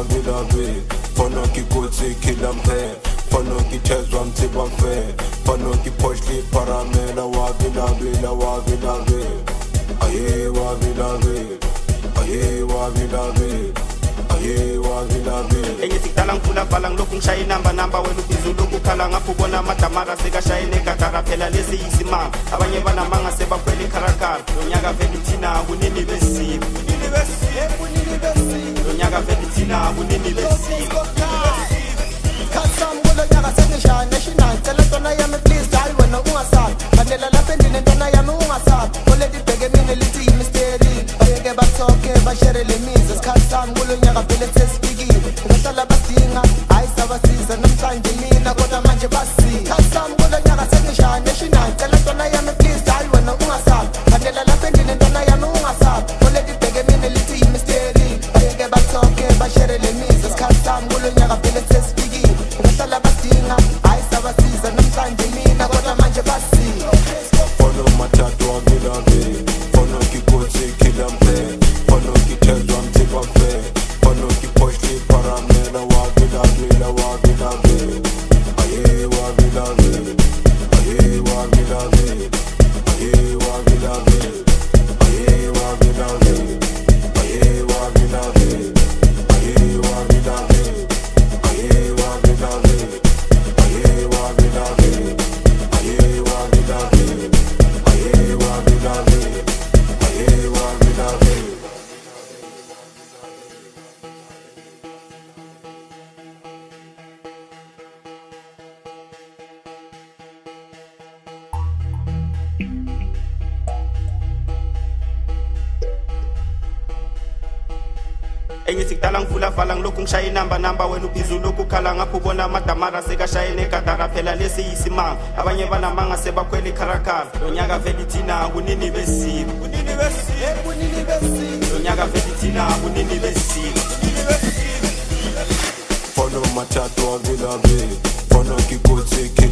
wavilavi fana kikutsi kilampe fana kitezwa mtibafe fana kiposhli paramela wavilavi aye wavilavi engisikudala ngifuna vala ngilokhu ngishaye inamba wena ubhizu lokukhala ngapho ubona amadamara sekashaye negatara phela lesi yisimanga abanye banamanga sebakhwela ikharakara lonyaka vele thina kunini besiko lonyaka vele thina kunini besiko Kasam kulo nyaka sengishaye national tell ntwana yami please hayi wena ungasabi khandela lapha endlini ntwana yami ungasabi already bheke mina lithi yimisteri bayeke bathoke bashere le mizi isikhathi sami kulo nyaka vele sesifikile ngahlala badinga hayi sabasiza namhlanje mina kodwa manje basi kasam kulo nyaka sengishaye national tell ntwana yami please hayi wena ungasabi khandela lapha endlini ntwana yami ungasabi already bheke mina lithi yimisteri bayeke bathoke bashere le mizi isikhathi sami kulo nyaka vele sesifikile ngahlala badinga hayi sabasiza namhlanje mina kodwa manje basi fana matatu wavilavi fana kikutsi kilampe fana kitezwa mtibafe fana kiposhli paramela wavilavi aye wavilavi engisikudala ngifuna vala ngilokhu ngishaye inamba wena ubhizu lokukhala ngapho ubona amadamara sekashaye negatara phela lesi yisimanga abanye banamanga sebakhwela ikharakara lonyaka vele thina kunini besiko lonyaka vele thina kunini besiko fana matatu wavilavi fana kikutsi